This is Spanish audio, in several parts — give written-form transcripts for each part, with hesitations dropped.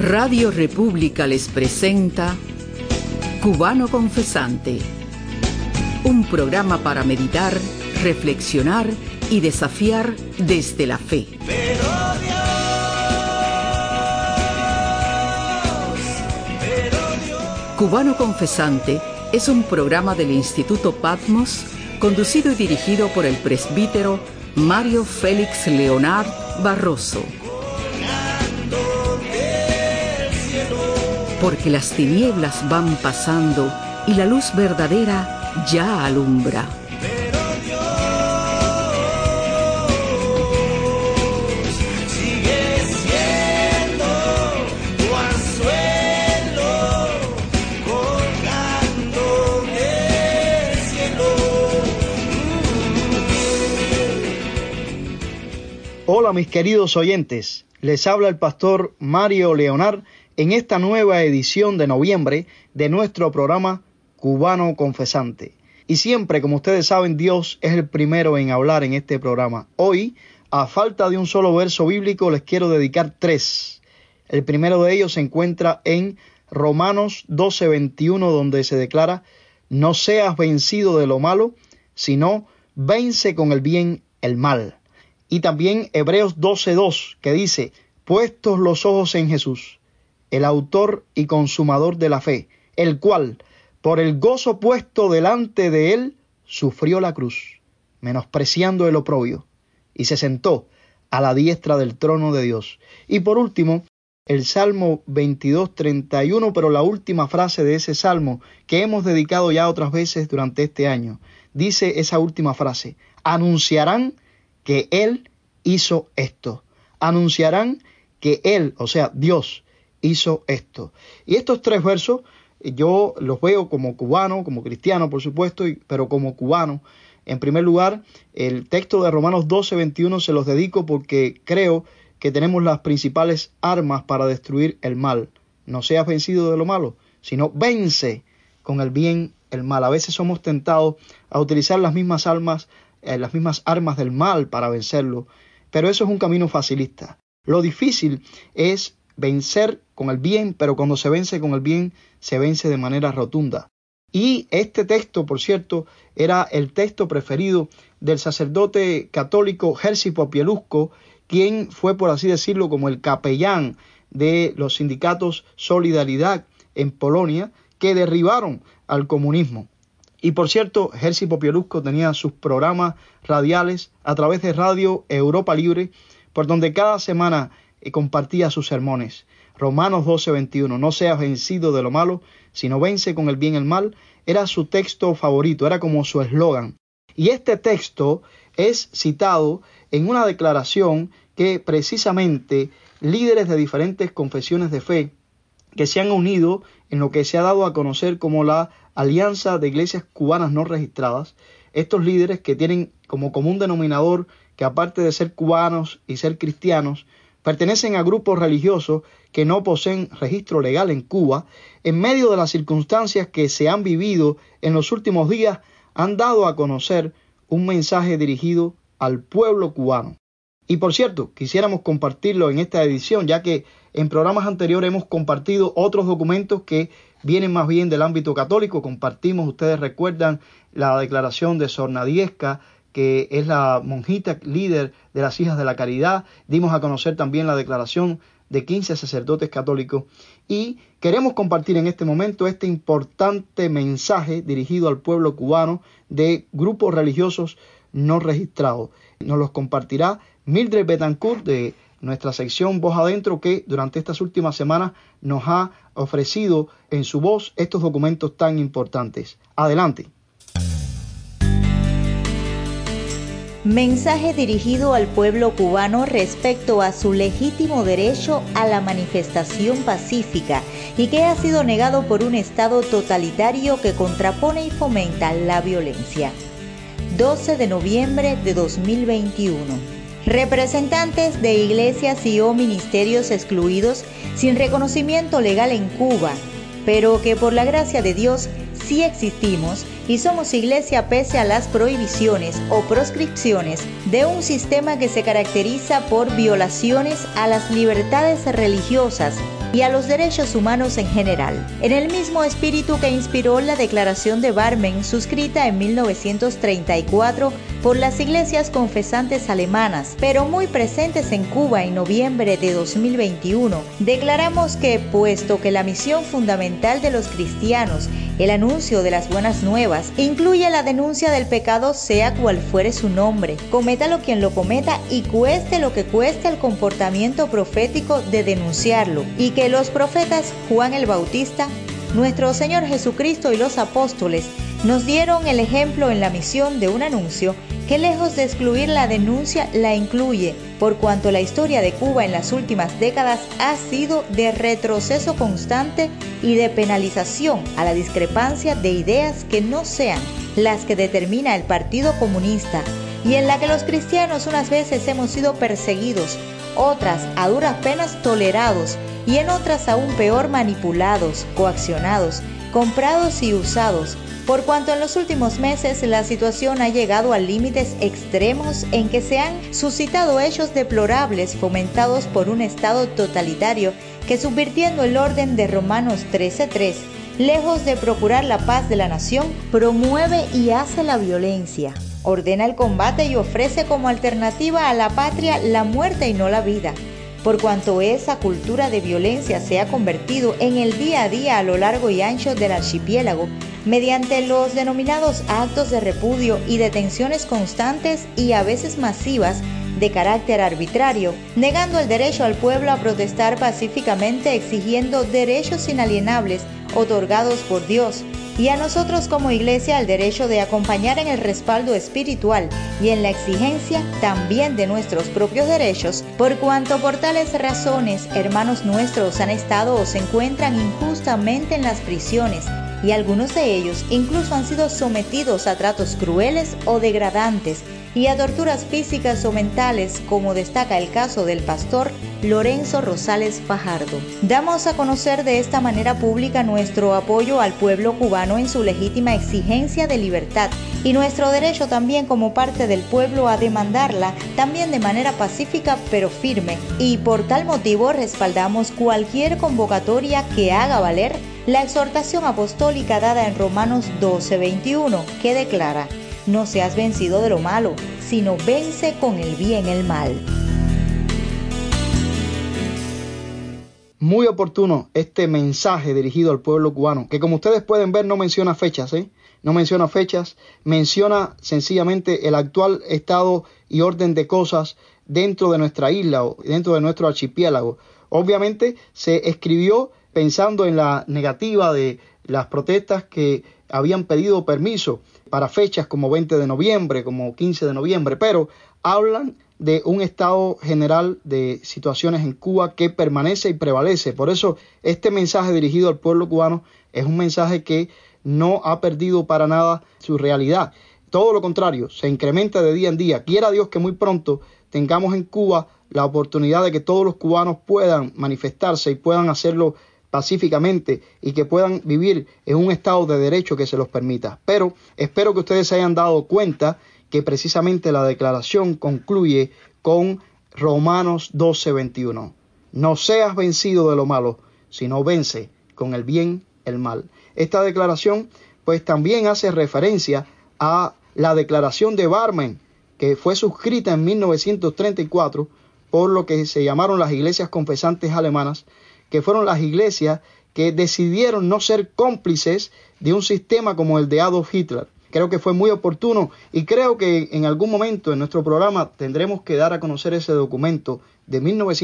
Radio República les presenta Cubano Confesante, un programa para meditar, reflexionar y desafiar desde la fe. Cubano Confesante es un programa del Instituto Patmos, conducido y dirigido por el presbítero Mario Félix Leonard Barroso. Porque las tinieblas van pasando y la luz verdadera ya alumbra. Hola mis queridos oyentes, les habla el pastor Mario Leonard en esta nueva edición de noviembre de nuestro programa Cubano Confesante. Y siempre, como ustedes saben, Dios es el primero en hablar en este programa. Hoy, a falta de un solo verso bíblico, les quiero dedicar 3. El primero de ellos se encuentra en Romanos 12:21, donde se declara: no seas vencido de lo malo, sino vence con el bien el mal. Y también Hebreos 12:2, que dice: puestos los ojos en Jesús, el autor y consumador de la fe, el cual, por el gozo puesto delante de él, sufrió la cruz, menospreciando el oprobio, y se sentó a la diestra del trono de Dios. Y por último, el Salmo 22:31, pero la última frase de ese Salmo, que hemos dedicado ya otras veces durante este año, dice esa última frase: anunciarán que Él hizo esto. Anunciarán que Él, o sea, Dios, hizo esto. Y estos 3 versos yo los veo como cubano, como cristiano, por supuesto, pero como cubano. En primer lugar, el texto de Romanos 12:21 se los dedico porque creo que tenemos las principales armas para destruir el mal. No seas vencido de lo malo, sino vence con el bien el mal. A veces somos tentados a utilizar las mismas armas del mal para vencerlo, pero eso es un camino facilista. Lo difícil es vencer con el bien, pero cuando se vence con el bien, se vence de manera rotunda. Y este texto, por cierto, era el texto preferido del sacerdote católico Jerzy Popieluszko, quien fue, por así decirlo, como el capellán de los sindicatos Solidaridad en Polonia, que derribaron al comunismo. Y por cierto, Jerzy Popieluszko tenía sus programas radiales a través de Radio Europa Libre, por donde cada semana compartía sus sermones. Romanos 12:21, no seas vencido de lo malo, sino vence con el bien el mal, era su texto favorito, era como su eslogan. Y este texto es citado en una declaración que precisamente líderes de diferentes confesiones de fe que se han unido en lo que se ha dado a conocer como la Alianza de Iglesias Cubanas No Registradas, estos líderes que tienen como común denominador que aparte de ser cubanos y ser cristianos, pertenecen a grupos religiosos que no poseen registro legal en Cuba, en medio de las circunstancias que se han vivido en los últimos días, han dado a conocer un mensaje dirigido al pueblo cubano. Y por cierto, quisiéramos compartirlo en esta edición, ya que en programas anteriores hemos compartido otros documentos que vienen más bien del ámbito católico. Compartimos, ustedes recuerdan, la declaración de Sor Nadiezka, que es la monjita líder de las Hijas de la Caridad. Dimos a conocer también la declaración de 15 sacerdotes católicos. Y queremos compartir en este momento este importante mensaje dirigido al pueblo cubano de grupos religiosos no registrados. Nos los compartirá Mildred Betancourt de nuestra sección Voz Adentro, que durante estas últimas semanas nos ha ofrecido en su voz estos documentos tan importantes. Adelante. Mensaje dirigido al pueblo cubano respecto a su legítimo derecho a la manifestación pacífica y que ha sido negado por un Estado totalitario que contrapone y fomenta la violencia. 12 de noviembre de 2021. Representantes de iglesias y o ministerios excluidos sin reconocimiento legal en Cuba, pero que por la gracia de Dios sí existimos y somos iglesia pese a las prohibiciones o proscripciones de un sistema que se caracteriza por violaciones a las libertades religiosas, y a los derechos humanos en general. En el mismo espíritu que inspiró la Declaración de Barmen, suscrita en 1934 por las iglesias confesantes alemanas, pero muy presentes en Cuba en noviembre de 2021, declaramos que, puesto que la misión fundamental de los cristianos, el anuncio de las buenas nuevas, incluye la denuncia del pecado sea cual fuere su nombre, cométalo quien lo cometa y cueste lo que cueste el comportamiento profético de denunciarlo, y que los profetas Juan el Bautista, nuestro Señor Jesucristo y los apóstoles nos dieron el ejemplo en la misión de un anuncio que, lejos de excluir la denuncia, la incluye, por cuanto la historia de Cuba en las últimas décadas ha sido de retroceso constante y de penalización a la discrepancia de ideas que no sean las que determina el Partido Comunista, y en la que los cristianos unas veces hemos sido perseguidos, otras a duras penas tolerados, y en otras aún peor manipulados, coaccionados, comprados y usados, por cuanto en los últimos meses la situación ha llegado a límites extremos en que se han suscitado hechos deplorables fomentados por un Estado totalitario que, subvirtiendo el orden de Romanos 13:3, lejos de procurar la paz de la nación, promueve y hace la violencia, ordena el combate y ofrece como alternativa a la patria la muerte y no la vida. Por cuanto esa cultura de violencia se ha convertido en el día a día a lo largo y ancho del archipiélago, mediante los denominados actos de repudio y detenciones constantes y a veces masivas de carácter arbitrario, negando el derecho al pueblo a protestar pacíficamente, exigiendo derechos inalienables otorgados por Dios, y a nosotros como Iglesia el derecho de acompañar en el respaldo espiritual y en la exigencia también de nuestros propios derechos, por cuanto por tales razones hermanos nuestros han estado o se encuentran injustamente en las prisiones, y algunos de ellos incluso han sido sometidos a tratos crueles o degradantes y a torturas físicas o mentales, como destaca el caso del pastor Lorenzo Rosales Fajardo. Damos a conocer de esta manera pública nuestro apoyo al pueblo cubano en su legítima exigencia de libertad y nuestro derecho también como parte del pueblo a demandarla, también de manera pacífica pero firme, y por tal motivo respaldamos cualquier convocatoria que haga valer la exhortación apostólica dada en Romanos 12:21, que declara: no seas vencido de lo malo, sino vence con el bien el mal. Muy oportuno este mensaje dirigido al pueblo cubano, que como ustedes pueden ver no menciona fechas, no menciona fechas, menciona sencillamente el actual estado y orden de cosas dentro de nuestra isla o dentro de nuestro archipiélago. Obviamente se escribió pensando en la negativa de las protestas que habían pedido permiso para fechas como 20 de noviembre, como 15 de noviembre, pero hablan de un estado general de situaciones en Cuba que permanece y prevalece. Por eso este mensaje dirigido al pueblo cubano es un mensaje que no ha perdido para nada su realidad. Todo lo contrario, se incrementa de día en día. Quiera Dios que muy pronto tengamos en Cuba la oportunidad de que todos los cubanos puedan manifestarse y puedan hacerlo pacíficamente y que puedan vivir en un estado de derecho que se los permita. Pero espero que ustedes se hayan dado cuenta que precisamente la declaración concluye con Romanos 12:21. No seas vencido de lo malo, sino vence con el bien el mal. Esta declaración pues también hace referencia a la declaración de Barmen, que fue suscrita en 1934 por lo que se llamaron las iglesias confesantes alemanas, que fueron las iglesias que decidieron no ser cómplices de un sistema como el de Adolf Hitler. Creo que fue muy oportuno y creo que en algún momento en nuestro programa tendremos que dar a conocer ese documento de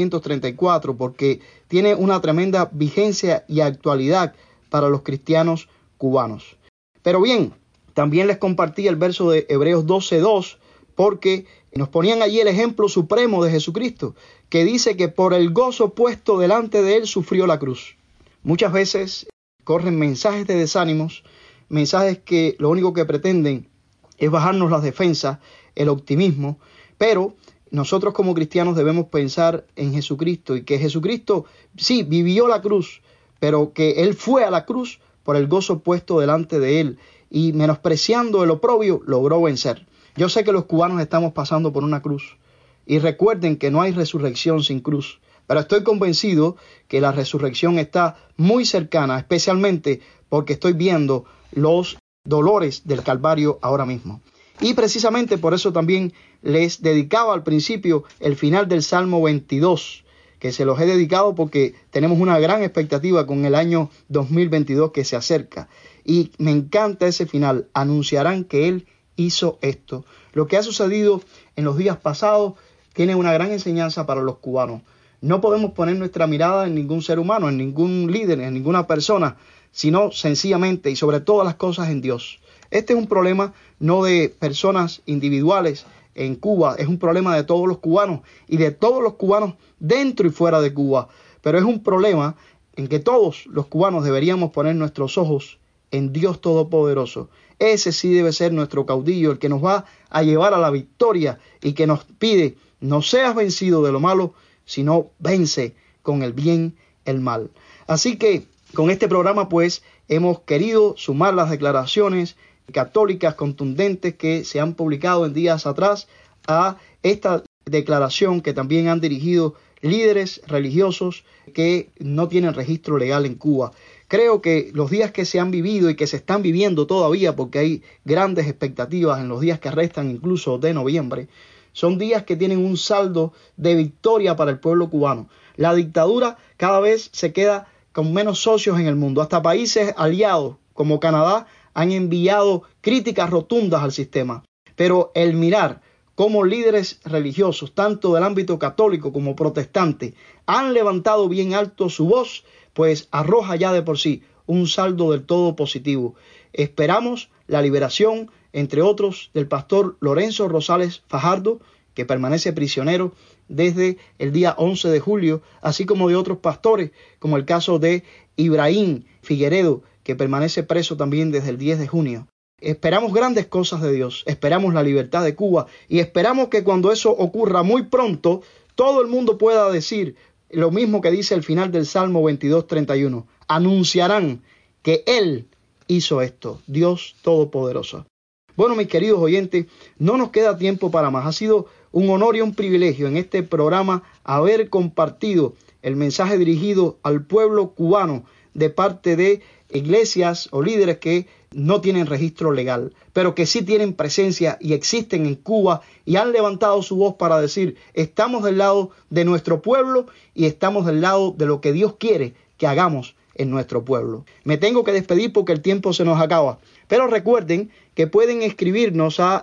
1934 porque tiene una tremenda vigencia y actualidad para los cristianos cubanos. Pero bien, también les compartí el verso de Hebreos 12:2 porque nos ponían allí el ejemplo supremo de Jesucristo, que dice que por el gozo puesto delante de él sufrió la cruz. Muchas veces corren mensajes de desánimos, mensajes que lo único que pretenden es bajarnos las defensas, el optimismo, pero nosotros como cristianos debemos pensar en Jesucristo y que Jesucristo sí vivió la cruz, pero que él fue a la cruz por el gozo puesto delante de él y menospreciando el oprobio logró vencer. Yo sé que los cubanos estamos pasando por una cruz y recuerden que no hay resurrección sin cruz, Pero estoy convencido que la resurrección está muy cercana, especialmente porque estoy viendo los dolores del Calvario ahora mismo. Y precisamente por eso también les dedicaba al principio el final del Salmo 22, que se los he dedicado porque tenemos una gran expectativa con el año 2022 que se acerca. Y me encanta ese final. Anunciarán que Él hizo esto. Lo que ha sucedido en los días pasados tiene una gran enseñanza para los cubanos. No podemos poner nuestra mirada en ningún ser humano, en ningún líder, en ninguna persona, sino sencillamente y sobre todas las cosas en Dios. Este es un problema no de personas individuales en Cuba, es un problema de todos los cubanos y de todos los cubanos dentro y fuera de Cuba. Pero es un problema en que todos los cubanos deberíamos poner nuestros ojos en Dios Todopoderoso. Ese sí debe ser nuestro caudillo, el que nos va a llevar a la victoria y que nos pide: no seas vencido de lo malo, sino vence con el bien el mal. Así que con este programa pues hemos querido sumar las declaraciones católicas contundentes que se han publicado en días atrás a esta declaración que también han dirigido líderes religiosos que no tienen registro legal en Cuba. Creo que los días que se han vivido y que se están viviendo todavía, porque hay grandes expectativas en los días que restan incluso de noviembre, son días que tienen un saldo de victoria para el pueblo cubano. La dictadura cada vez se queda con menos socios en el mundo. Hasta países aliados como Canadá han enviado críticas rotundas al sistema. Pero el mirar cómo líderes religiosos, tanto del ámbito católico como protestante, han levantado bien alto su voz, pues arroja ya de por sí un saldo del todo positivo. Esperamos la liberación, entre otros, del pastor Lorenzo Rosales Fajardo, que permanece prisionero desde el día 11 de julio, así como de otros pastores, como el caso de Ibrahim Figueredo, que permanece preso también desde el 10 de junio. Esperamos grandes cosas de Dios, esperamos la libertad de Cuba y esperamos que cuando eso ocurra muy pronto, todo el mundo pueda decir lo mismo que dice el final del Salmo 22:31. Anunciarán que Él hizo esto, Dios Todopoderoso. Bueno, mis queridos oyentes, no nos queda tiempo para más. Ha sido un honor y un privilegio en este programa haber compartido el mensaje dirigido al pueblo cubano de parte de iglesias o líderes que no tienen registro legal, pero que sí tienen presencia y existen en Cuba y han levantado su voz para decir: estamos del lado de nuestro pueblo y estamos del lado de lo que Dios quiere que hagamos en nuestro pueblo. Me tengo que despedir porque el tiempo se nos acaba, pero recuerden que pueden escribirnos a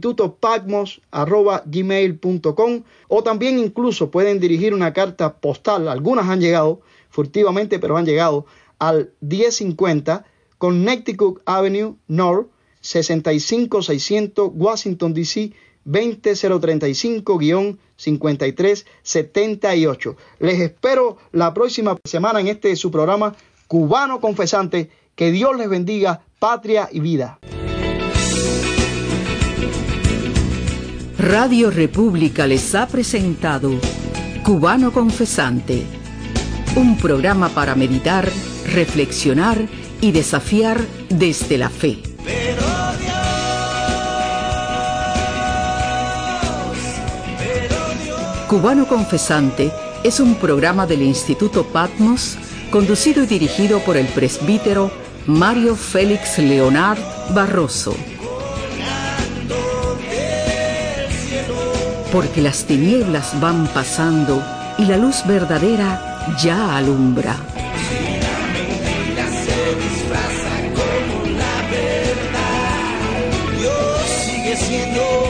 institutopatmos@gmail.com o también incluso pueden dirigir una carta postal. Algunas han llegado furtivamente, pero han llegado al 1050 Connecticut Avenue North, 65600 Washington DC 20035-5378. Les espero la próxima semana en su programa Cubano Confesante. Que Dios les bendiga, patria y vida. Radio República les ha presentado Cubano Confesante, un programa para meditar, reflexionar y desafiar desde la fe. Cubano Confesante es un programa del Instituto Patmos, conducido y dirigido por el presbítero Mario Félix Leonard Barroso. Porque las tinieblas van pasando y la luz verdadera ya alumbra. Sigue siendo